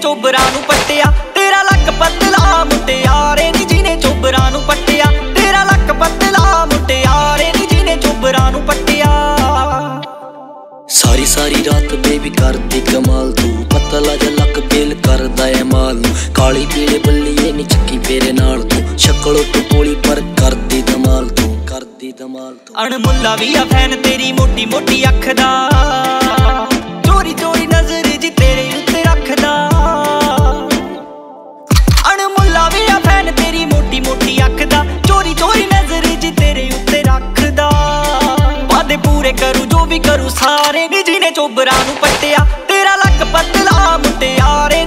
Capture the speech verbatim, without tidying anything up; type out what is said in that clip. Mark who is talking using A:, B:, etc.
A: ਚੋਬਰਾਂ ਨੂੰ ਪੱਟਿਆ। ਤੇਰਾ ਲੱਕ ਪਤਲਾ ਮੁਟਿਆਰੇ ਨੀ ਜਿਹਨੇ ਚੋਬਰਾਂ ਨੂੰ ਪੱਟਿਆ। ਤੇਰਾ ਲੱਕ ਪਤਲਾ ਮੁਟਿਆਰੇ ਨੀ ਜਿਹਨੇ ਚੋਬਰਾਂ ਨੂੰ ਪੱਟਿਆ।
B: ਸਾਰੀ ਸਾਰੀ ਰਾਤ ਬੇਬੀ ਕਰਦੀ ਕਮਾਲ ਤੂੰ, ਪਤਲਾ ਜਿਹਾ ਲੱਕ ਬੇਲ ਕਰਦਾ ਏ ਮਾਲ ਨੂੰ। ਕਾਲੀ ਪੀਲੇ ਬੱਲੀਏ ਨੀ ਚੱਕੀ ਤੇਰੇ ਨਾਲ ਤੂੰ, ਸ਼ਕਲੋਂ ਤੂੰ ਭੋਲੀ ਪਰ ਕਰਦੀ ਧਮਾਲ ਤੂੰ, ਕਰਦੀ ਧਮਾਲ ਤੂੰ।
A: ਅਣਮੁੱਲਾ ਵੀ ਆ ਫੈਨ ਤੇਰੀ ਮੋਟੀ ਮੋਟੀ ਅੱਖ ਦਾ, ਚੋਰੀ ਚੋਰੀ ਨਜ਼ਰ ਜੀ ਤੇਰੇ ਉੱਤੇ ਰੱਖਦਾ। ਅਣਮੁੱਲਾ ਵੀ ਆ ਫੈਨ ਤੇਰੀ ਮੋਟੀ ਮੋਟੀ ਅੱਖ ਦਾ, ਚੋਰੀ ਚੋਰੀ ਨਜ਼ਰ ਜੀ ਤੇਰੇ ਉੱਤੇ ਰੱਖਦਾ। ਵਾਦੇ ਪੂਰੇ ਕਰੂ ਜੋ ਵੀ ਕਰੂ ਸਾਰੇ ਨੀ ਜਿਹਨੇ ਚੋਬਰਾਂ ਨੂੰ ਪੱਟਿਆ। ਤੇਰਾ ਲੱਕ ਪਤਲਾ ਮੁਟਿਆਰੇ